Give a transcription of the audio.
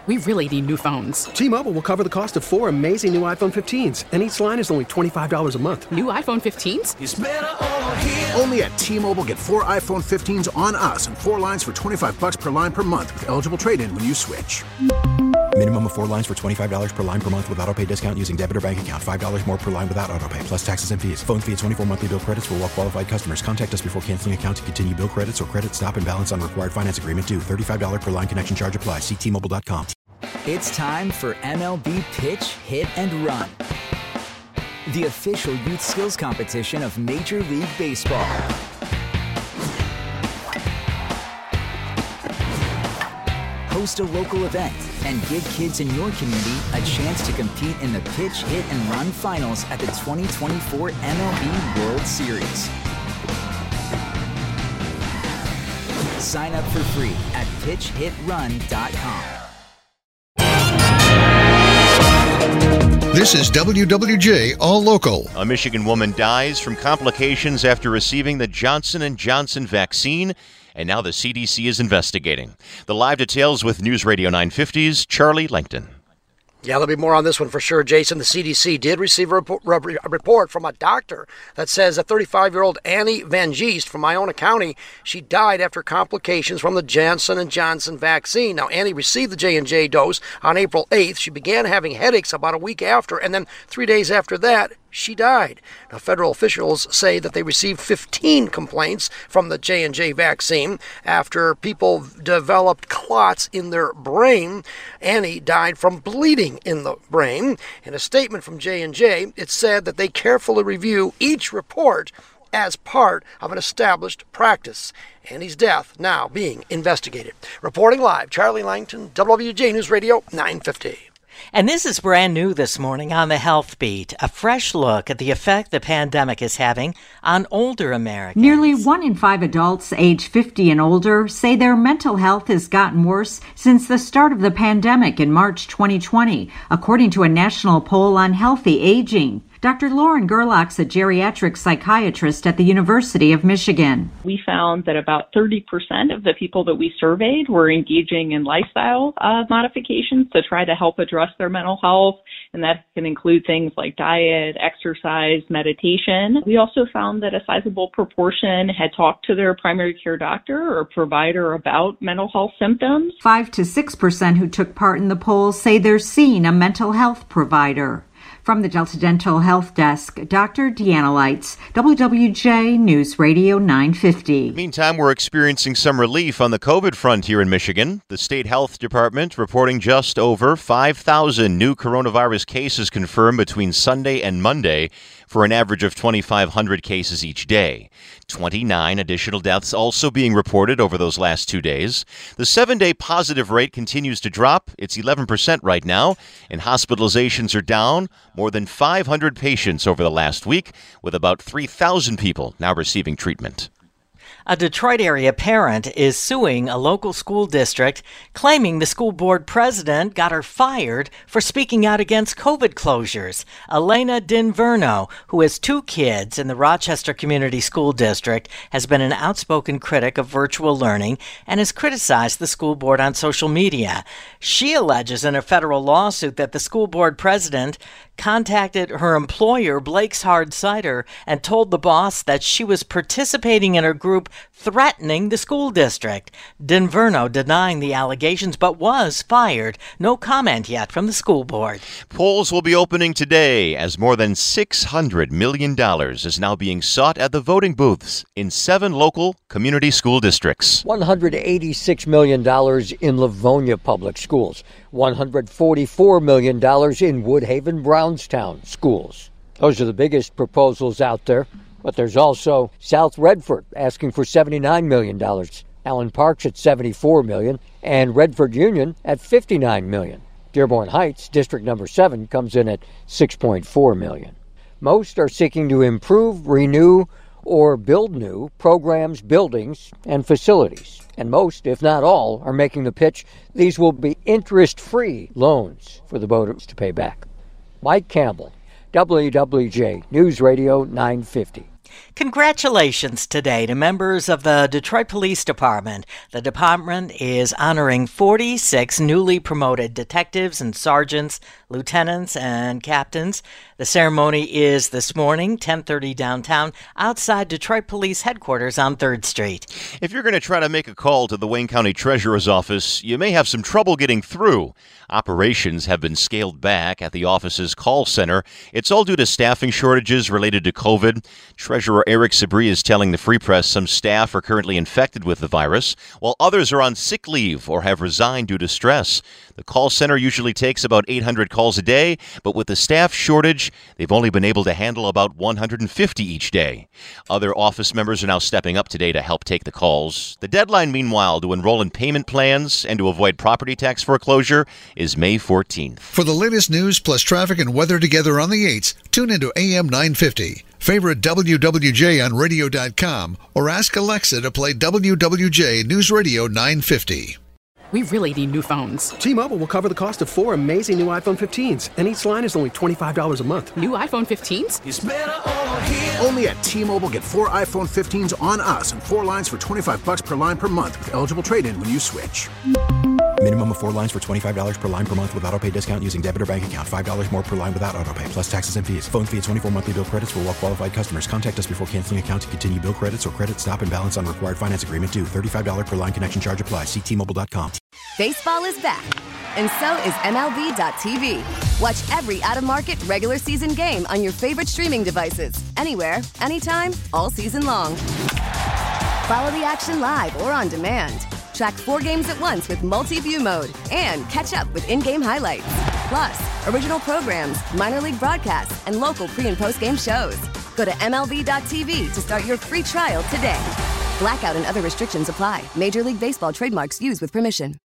We really need new phones. T-Mobile will cover the cost of 4 amazing new iPhone 15s, and each line is only $25 a month. New iPhone 15s? It's better over here. Only at T-Mobile, get 4 iPhone 15s on us and 4 lines for $25 per line per month with eligible trade-in when you switch. Minimum of 4 lines for $25 per line per month with autopay discount using debit or bank account. $5 more per line without autopay, plus taxes and fees. Phone fee at 24 monthly bill credits for well-qualified customers. Contact us before canceling account to continue bill credits or credit stop and balance on required finance agreement due. $35 per line connection charge applies. See T-Mobile.com. It's time for MLB Pitch, Hit, and Run, the official youth skills competition of Major League Baseball. Host a local event and give kids in your community a chance to compete in the Pitch, Hit, and Run finals at the 2024 MLB World Series. Sign up for free at pitchhitrun.com. This is WWJ All Local. A Michigan woman dies from complications after receiving the Johnson & Johnson vaccine, and now the CDC is investigating. The live details with News Radio 950's Charlie Langton. Yeah, there'll be more on this one for sure, Jason. The CDC did receive a report from a doctor that says that 35-year-old Annie Van Geest from Iona County, she died after complications from the Johnson & Johnson vaccine. Now, Annie received the J&J dose on April 8th. She began having headaches about a week after, and then 3 days after that, she died. Now, federal officials say that they received 15 complaints from the J&J vaccine after people developed clots in their brain. Annie died from bleeding in the brain. In a statement from J&J, it said that they carefully review each report as part of an established practice. Annie's death now being investigated. Reporting live, Charlie Langton, WWJ News Radio 950. And this is brand new this morning on the Health Beat, a fresh look at the effect the pandemic is having on older Americans. Nearly 1 in 5 adults age 50 and older say their mental health has gotten worse since the start of the pandemic in March 2020, according to a national poll on healthy aging. Dr. Lauren Gerlach's a geriatric psychiatrist at the University of Michigan. We found that about 30% of the people that we surveyed were engaging in lifestyle modifications to try to help address their mental health, and that can include things like diet, exercise, meditation. We also found that a sizable proportion had talked to their primary care doctor or provider about mental health symptoms. 5 to 6% who took part in the poll say they're seeing a mental health provider. From the Delta Dental Health Desk, Dr. Deanna Lights, WWJ News Radio 950. Meantime, we're experiencing some relief on the COVID front here in Michigan. The state health department reporting just over 5,000 new coronavirus cases confirmed between Sunday and Monday, for an average of 2,500 cases each day. 29 additional deaths also being reported over those last 2 days. The 7-day positive rate continues to drop. It's 11% right now, and hospitalizations are down. More than 500 patients over the last week, with about 3,000 people now receiving treatment. A Detroit area parent is suing a local school district, claiming the school board president got her fired for speaking out against COVID closures. Elena Dinverno, who has 2 kids in the Rochester Community School District, has been an outspoken critic of virtual learning and has criticized the school board on social media. She alleges in a federal lawsuit that the school board president contacted her employer, Blake's Hard Cider, and told the boss that she was participating in her group threatening the school district. Dinverno denying the allegations but was fired. No comment yet from the school board. Polls will be opening today as more than $600 million is now being sought at the voting booths in 7 local community school districts. $186 million in Livonia Public Schools. $144 million in Woodhaven Brownstown schools. Those are the biggest proposals out there. But there's also South Redford asking for $79 million, Allen Parks at $74 million, and Redford Union at $59 million. Dearborn Heights, District Number 7, comes in at $6.4 million. Most are seeking to improve, renew, or build new programs, buildings, and facilities. And most, if not all, are making the pitch these will be interest-free loans for the voters to pay back. Mike Campbell, WWJ News Radio 950. Congratulations today to members of the Detroit Police Department. The department is honoring 46 newly promoted detectives and sergeants, lieutenants, and captains. The ceremony is this morning, 10:30 downtown, outside Detroit Police Headquarters on 3rd Street. If you're going to try to make a call to the Wayne County Treasurer's office, you may have some trouble getting through. Operations have been scaled back at the office's call center. It's all due to staffing shortages related to COVID. Treasurer Eric Sabri is telling the Free Press some staff are currently infected with the virus, while others are on sick leave or have resigned due to stress. The call center usually takes about 800 calls a day, but with the staff shortage, they've only been able to handle about 150 each day. Other office members are now stepping up today to help take the calls. The deadline, meanwhile, to enroll in payment plans and to avoid property tax foreclosure is May 14th. For the latest news plus traffic and weather together on the 8s, tune into AM 950. Favorite WWJ on radio.com or ask Alexa to play WWJ News Radio 950. We really need new phones. T-Mobile will cover the cost of 4 amazing new iPhone 15s, and each line is only $25 a month. New iPhone 15s? It's better over here. Only at T-Mobile, get 4 iPhone 15s on us and 4 lines for $25 per line per month with eligible trade-in when you switch. Minimum of 4 lines for $25 per line per month with autopay discount using debit or bank account. $5 more per line without autopay, plus taxes and fees. Phone fee at 24 monthly bill credits for well-qualified customers. Contact us before canceling account to continue bill credits or credit stop and balance on required finance agreement due. $35 per line connection charge applies. See T-Mobile.com. Baseball is back, and so is MLB.tv. Watch every out-of-market regular season game on your favorite streaming devices. Anywhere, anytime, all season long. Follow the action live or on demand. Track 4 games at once with multi-view mode and catch up with in-game highlights. Plus, original programs, minor league broadcasts, and local pre- and post-game shows. Go to MLB.tv to start your free trial today. Blackout and other restrictions apply. Major League Baseball trademarks used with permission.